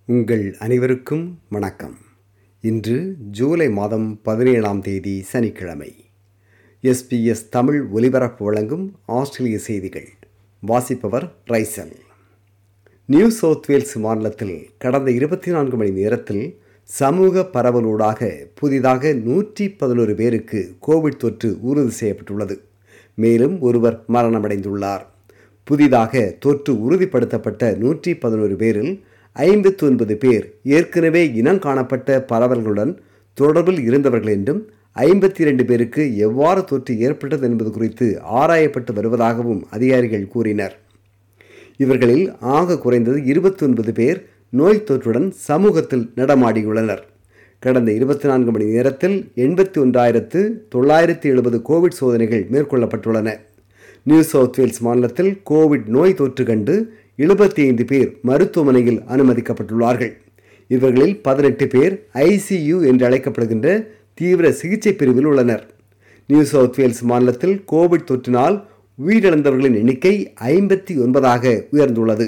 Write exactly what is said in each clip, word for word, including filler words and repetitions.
உங்கள் அனைவருக்கும் வணக்கம். இன்று ஜூலை மாதம் பதினேழாம் தேதி சனிக்கிழமை. எஸ்பிஎஸ் தமிழ் ஒலிபரப்பு வழங்கும் ஆஸ்திரேலிய செய்திகள். வாசிப்பவர் ரைசல். நியூ சவுத் வேல்ஸ் மாநிலத்தில் கடந்த இருபத்தி நான்கு மணி நேரத்தில் சமூக பரவலூடாக புதிதாக நூற்றி பதினோரு பேருக்கு கோவிட் தொற்று உறுதி செய்யப்பட்டுள்ளது. மேலும் ஒருவர் மரணமடைந்துள்ளார். புதிதாக தொற்று உறுதிப்படுத்தப்பட்ட நூற்றி பதினோரு பேரில் ஐம்பத்தி ஒன்பது பேர் ஏற்கனவே இனம் காணப்பட்ட பரவல்களுடன் தொடர்பில் இருந்தவர்கள் என்றும் ஐம்பத்தி இரண்டு பேருக்கு எவ்வாறு தொற்று ஏற்பட்டது என்பது குறித்து ஆராயப்பட்டு வருவதாகவும் அதிகாரிகள் கூறினர். இவர்களில் ஆக குறைந்தது இருபத்தி ஒன்பது பேர் நோய் தொற்றுடன் சமூகத்தில் நடமாடியுள்ளனர். கடந்த இருபத்தி நான்கு மணி நேரத்தில் எண்பத்தி ஒன்றாயிரத்து தொள்ளாயிரத்தி எழுபது கோவிட் சோதனைகள் மேற்கொள்ளப்பட்டுள்ளன. நியூ சவுத் வேல்ஸ் மாநிலத்தில் கோவிட் நோய் தொற்று கண்டு எழுபத்தி ஐந்து பேர் மருத்துவமனையில் அனுமதிக்கப்பட்டுள்ளார்கள். இவர்களில் பதினெட்டு பேர் ஐசியு என்று அழைக்கப்படுகின்ற தீவிர சிகிச்சை பிரிவில் உள்ளனர். நியூ சவுத் வேல்ஸ் மாநிலத்தில் கோவிட் தொற்றினால் உயிரிழந்தவர்களின் எண்ணிக்கை ஐம்பத்தி ஒன்பதாக உயர்ந்துள்ளது.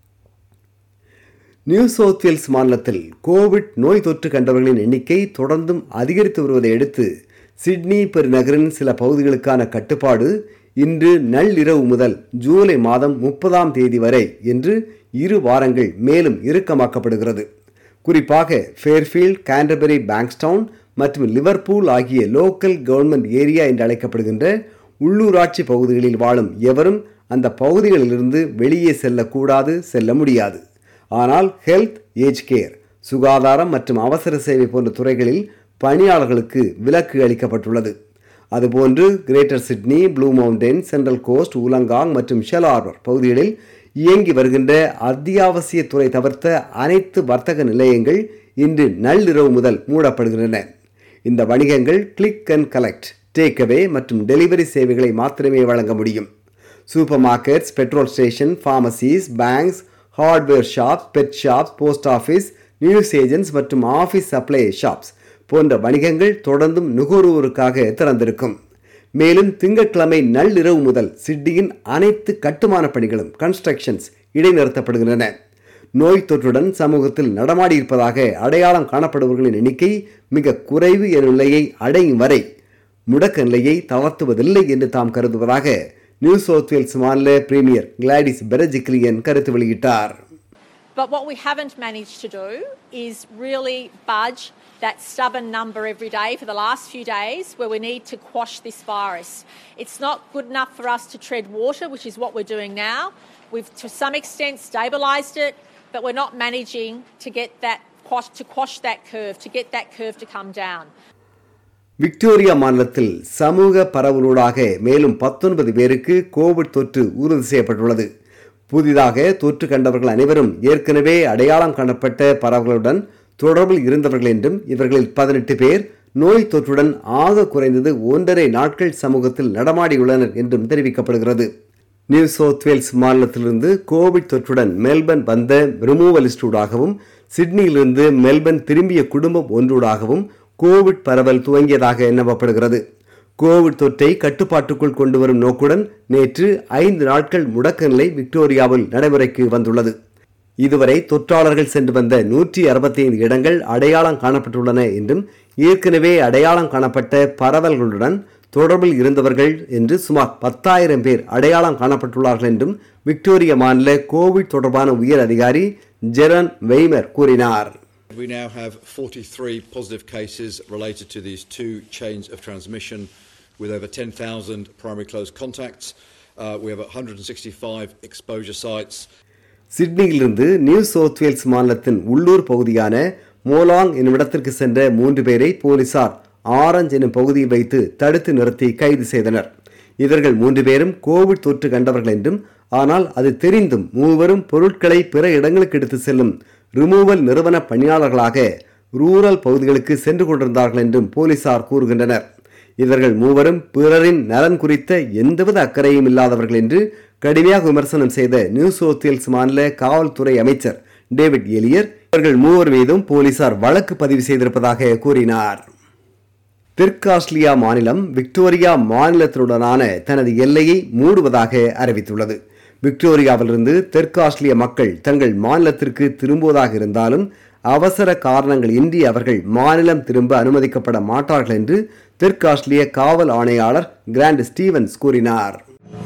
நியூ சவுத் வேல்ஸ் மாநிலத்தில் கோவிட் நோய் தொற்று கண்டவர்களின் எண்ணிக்கை தொடர்ந்தும் அதிகரித்து வருவதை அடுத்து சிட்னி பெருநகரின் சில பகுதிகளுக்கான கட்டுப்பாடு இன்று நள்ளிரவு முதல் ஜூலை மாதம் முப்பதாம் தேதி வரை என்று இரு வாரங்கள் மேலும் இறுக்கமாக்கப்படுகிறது. குறிப்பாக ஃபேர்ஃபீல்ட், கேண்டர்பரி, பேங்க்ஸ்டவுன் மற்றும் லிவர்பூல் ஆகிய லோக்கல் கவர்மெண்ட் ஏரியா என்று அழைக்கப்படுகின்ற உள்ளூராட்சி பகுதிகளில் வாழும் எவரும் அந்த பகுதிகளிலிருந்து வெளியே செல்லக்கூடாது, செல்ல முடியாது. ஆனால் ஹெல்த், ஏஜ் கேர், சுகாதாரம் மற்றும் அவசர சேவை போன்ற துறைகளில் பணியாளர்களுக்கு விலக்கு அளிக்கப்பட்டுள்ளது. அதுபோன்று Greater Sydney, Blue Mountain, Central Coast, Wollongong மற்றும் ஷெல் ஹார்பர் பகுதிகளில் இயங்கி வருகின்ற அத்தியாவசிய துறை தவிர்த்த அனைத்து வர்த்தக நிலையங்கள் இன்று நள்ளிரவு முதல் மூடப்படுகின்றன. இந்த வணிகங்கள் click and collect, takeaway மற்றும் டெலிவரி சேவைகளை மாத்திரமே வழங்க முடியும். Supermarkets, petrol station, pharmacies, banks, hardware shops, pet shops, post office, newsagents மற்றும் ஆஃபீஸ் சப்ளை ஷாப்ஸ் போன்ற வணிகங்கள் தொடர்ந்தும் நுகர்வோருக்காக திறந்திருக்கும். மேலும் திங்கட்கிழமை நள்ளிரவு முதல் சிட்னியின் அனைத்து கட்டுமான பணிகளும் கன்ஸ்ட்ரக்ஷன்ஸ் இடைநிறுத்தப்படுகின்றன. நோய் தொற்றுடன் சமூகத்தில் நடமாடியிருப்பதாக அடையாளம் காணப்படுபவர்களின் எண்ணிக்கை மிக குறைவு எனும் நிலையை அடையும் வரை முடக்க நிலையை தளர்த்துவதில்லை என்று தாம் கருதுவதாக நியூ சவுத் வேல்ஸ் மாநில பிரீமியர் கிளாடிஸ் பெரஜிக்லியன் கருத்து வெளியிட்டார். But what we haven't managed to do is really budge that stubborn number every day for the last few days where we need to quash this virus. It's not good enough for us to tread water, which is what we're doing now. We've to some extent stabilised it, but we're not managing to get that quash, to quash that curve, to get that curve to come down. Victoria மாநிலத்தில் சமூக பரவலூடாக மேலும் பத்தொன்பது பேருக்கு Covid தொற்று உறுதி செய்யப்பட்டுள்ளது. புதிதாக தொற்று கண்டவர்கள் அனைவரும் ஏற்கனவே அடையாளம் காணப்பட்ட பரவல்களுடன் தொடர்பில் இருந்தவர்கள் என்றும் இவர்களில் பதினெட்டு பேர் நோய் தொற்றுடன் ஆக குறைந்தது ஒன்றரை நாட்கள் சமூகத்தில் நடமாடியுள்ளனர் என்றும் தெரிவிக்கப்படுகிறது. நியூ சவுத் வேல்ஸ் மாநிலத்திலிருந்து கோவிட் தொற்றுடன் மெல்பர்ன் வந்த ரிமூவலிஸ்டூடாகவும் சிட்னியிலிருந்து மெல்பர்ன் திரும்பிய குடும்பம் ஒன்றூடாகவும் கோவிட் பரவல் துவங்கியதாக நம்பப்படுகிறது. கோவிட் தொற்றை கட்டுப்பாட்டுக்குள் கொண்டு வரும் நோக்குடன் நேற்று ஐந்து நாட்கள் முடக்க நிலை விக்டோரியாவில் நடைமுறைக்கு வந்துள்ளது. இதுவரை தொற்றாளர்கள் சென்று வந்த நூற்றி அறுபத்தி ஐந்து இடங்கள் அடையாளம் காணப்பட்டுள்ளன என்றும் ஏற்கனவே அடையாளம் காணப்பட்ட பரவல்களுடன் தொடர்பில் இருந்தவர்கள் என்று சுமார் பத்தாயிரம் பேர் அடையாளம் காணப்பட்டுள்ளார்கள் என்றும் விக்டோரியா மாநில கோவிட் தொடர்பான உயர் அதிகாரி ஜெரன் வெய்மர் கூறினார். We now have forty-three positive cases related to these two chains of transmission with over ten thousand primary close contacts. Uh, we have one hundred sixty-five exposure sites. சிட்னியிலிருந்து New South Wales மாநிலத்தின் உள்ளூர் பகுதியான மோலாங் என்னும் இடத்திற்கு சென்ற மூன்று பேரை போலீசார் ஆரஞ்ச் என்னும் பகுதியில் வைத்து தடுத்து நிறுத்தி கைது செய்தனர். இவர்கள் மூன்று பேரும் கோவிட் தொற்று கண்டவர்கள் என்றும் ஆனால் அது தெரிந்தும் மூவரும் பொருட்களை பிற இடங்களுக்கு எடுத்து செல்லும் ரிமூவல் நிறுவன பணியாளர்களாக ரூரல் பகுதிகளுக்கு சென்று கொண்டிருந்தார்கள் என்றும் போலீசார் கூறுகின்றனர். இவர்கள் மூவரும் பிறரின் நலன் குறித்த எந்தவித அக்கறையும் இல்லாதவர்கள் என்று கடுமையாக விமர்சனம் செய்த நியூ சவுத் வேல்ஸ் மாநில காவல்துறை அமைச்சர் டேவிட் எலியர் இவர்கள் மூவர் மீதும் போலீசார் வழக்கு பதிவு செய்திருப்பதாக கூறினார். தெற்கு ஆஸ்திரேலியா மாநிலம் விக்டோரியா மாநிலத்துடனான தனது எல்லையை மூடுவதாக அறிவித்துள்ளது. விக்டோரியாவிலிருந்து தெற்கு ஆஸ்திரேலிய மக்கள் தங்கள் மாநிலத்திற்கு திரும்புவதாக இருந்தாலும் அவசர காரணங்கள் இன்றி அவர்கள் மாநிலம் திரும்ப அனுமதிக்கப்பட மாட்டார்கள் என்று தெற்கு ஆஸ்திரேலிய காவல் ஆணையாளர் கிராண்ட் ஸ்டீவன்ஸ் கூறினார்.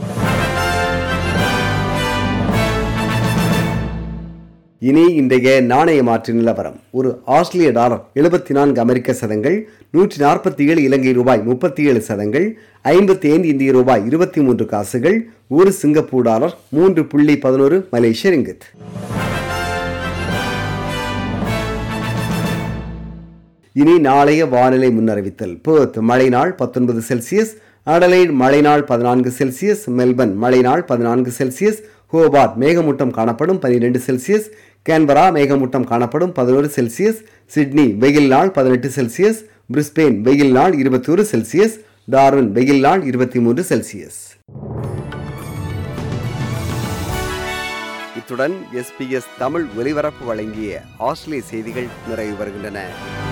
இனி இன்றைய நாணய மாற்று நிலவரம். ஒரு ஆஸ்திரேலிய டாலர் எழுபத்தி நான்கு அமெரிக்க சதங்கள், நூற்றி நாற்பத்தி ஏழு இலங்கை ரூபாய் முப்பத்தி ஏழு சதங்கள், ஐம்பத்தி ஐந்து இந்திய ரூபாய் இருபத்தி மூன்று காசுகள், ஒரு சிங்கப்பூர் டாலர் மூன்று புள்ளி பதினோரு மலேசிய ரிங்கித். இனி நாளைய வானிலை முன்னறிவித்தல். பெர்த் மழை நாள் பத்தொன்பது செல்சியஸ், அடலைட் மழை நாள் பதினான்கு செல்சியஸ், மெல்பர்ன் மழை நாள் பதினான்கு செல்சியஸ், ஹோபார்ட் மேகமூட்டம் காணப்படும் பனிரெண்டு செல்சியஸ், கேன்பரா மேகமூட்டம் காணப்படும் பதினொரு செல்சியஸ், சிட்னி வெயில் நாள் பதினெட்டு செல்சியஸ், பிரிஸ்பேன் வெயில் நாள் இருபத்தி ஒரு செல்சியஸ், டார்வின் வெயில் நாள் இருபத்தி மூன்று செல்சியஸ். இத்துடன் எஸ்பிஎஸ் தமிழ் ஒலிபரப்பு வழங்கிய ஆஸ்திரேலிய செய்திகள் நிறைவு வருகின்றன.